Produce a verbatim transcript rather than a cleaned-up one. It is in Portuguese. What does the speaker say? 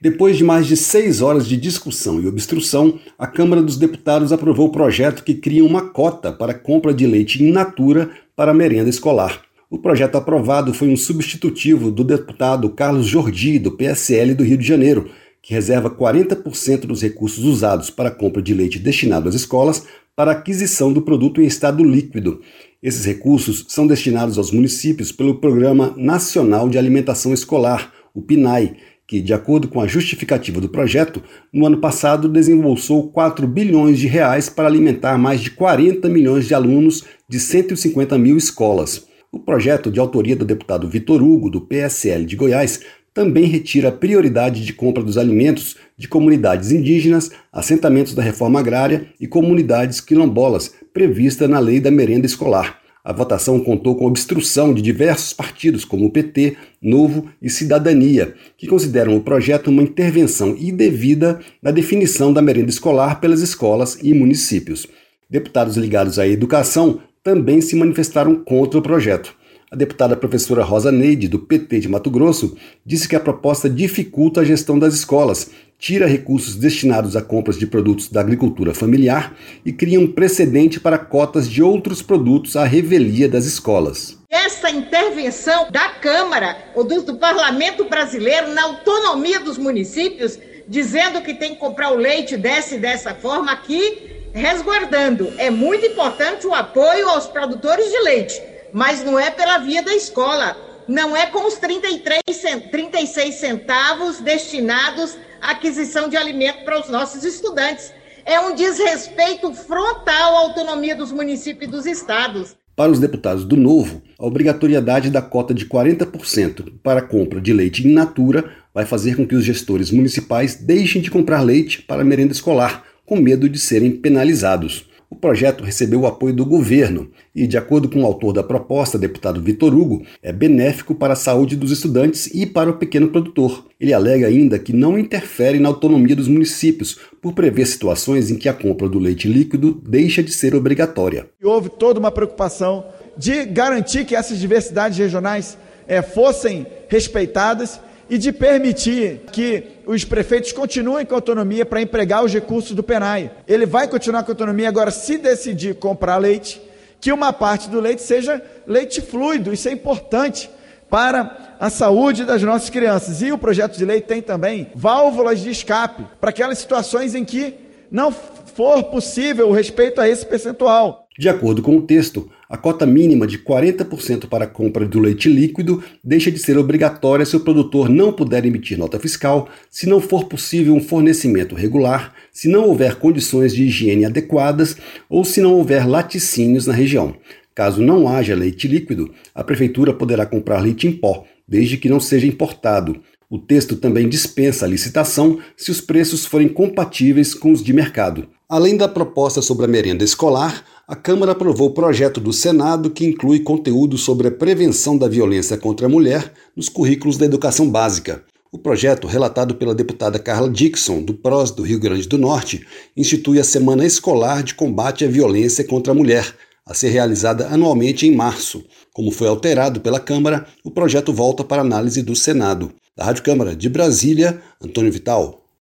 Depois de mais de seis horas de discussão e obstrução, a Câmara dos Deputados aprovou o projeto que cria uma cota para a compra de leite in natura para a merenda escolar. O projeto aprovado foi um substitutivo do deputado Carlos Jordi, do P S L do Rio de Janeiro, que reserva quarenta por cento dos recursos usados para a compra de leite destinado às escolas para a aquisição do produto em estado líquido. Esses recursos são destinados aos municípios pelo Programa Nacional de Alimentação Escolar, o PNAE, que, de acordo com a justificativa do projeto, no ano passado desembolsou quatro bilhões de reais para alimentar mais de quarenta milhões de alunos de cento e cinquenta mil escolas. O projeto, de autoria do deputado Vitor Hugo, do P S L de Goiás, também retira a prioridade de compra dos alimentos de comunidades indígenas, assentamentos da reforma agrária e comunidades quilombolas, prevista na Lei da Merenda Escolar. A votação contou com obstrução de diversos partidos, como o P T, Novo e Cidadania, que consideram o projeto uma intervenção indevida na definição da merenda escolar pelas escolas e municípios. Deputados ligados à educação também se manifestaram contra o projeto. A deputada professora Rosa Neide, do P T de Mato Grosso, disse que a proposta dificulta a gestão das escolas, tira recursos destinados a compras de produtos da agricultura familiar e cria um precedente para cotas de outros produtos à revelia das escolas. Essa intervenção da Câmara ou do, do Parlamento brasileiro na autonomia dos municípios, dizendo que tem que comprar o leite dessa e dessa forma aqui, resguardando. É muito importante o apoio aos produtores de leite, mas não é pela via da escola, não é com os trinta e três, trinta e seis centavos destinados à aquisição de alimento para os nossos estudantes. É um desrespeito frontal à autonomia dos municípios e dos estados. Para os deputados do Novo, a obrigatoriedade da cota de quarenta por cento para a compra de leite in natura vai fazer com que os gestores municipais deixem de comprar leite para a merenda escolar, com medo de serem penalizados. O projeto recebeu o apoio do governo e, de acordo com o autor da proposta, deputado Vitor Hugo, é benéfico para a saúde dos estudantes e para o pequeno produtor. Ele alega ainda que não interfere na autonomia dos municípios, por prever situações em que a compra do leite líquido deixa de ser obrigatória. Houve toda uma preocupação de garantir que essas diversidades regionais é, fossem respeitadas e de permitir que os prefeitos continuem com autonomia para empregar os recursos do PNAE. Ele vai continuar com autonomia agora, se decidir comprar leite, que uma parte do leite seja leite fluido. Isso é importante para a saúde das nossas crianças. E o projeto de lei tem também válvulas de escape para aquelas situações em que não for possível o respeito a esse percentual. De acordo com o texto, a cota mínima de quarenta por cento para a compra do leite líquido deixa de ser obrigatória se o produtor não puder emitir nota fiscal, se não for possível um fornecimento regular, se não houver condições de higiene adequadas ou se não houver laticínios na região. Caso não haja leite líquido, a prefeitura poderá comprar leite em pó, desde que não seja importado. O texto também dispensa a licitação se os preços forem compatíveis com os de mercado. Além da proposta sobre a merenda escolar, a Câmara aprovou o projeto do Senado que inclui conteúdo sobre a prevenção da violência contra a mulher nos currículos da educação básica. O projeto, relatado pela deputada Carla Dickson, do P R O S do Rio Grande do Norte, institui a Semana Escolar de Combate à Violência contra a Mulher, a ser realizada anualmente em março. Como foi alterado pela Câmara, o projeto volta para análise do Senado. Da Rádio Câmara de Brasília, Antônio Vital.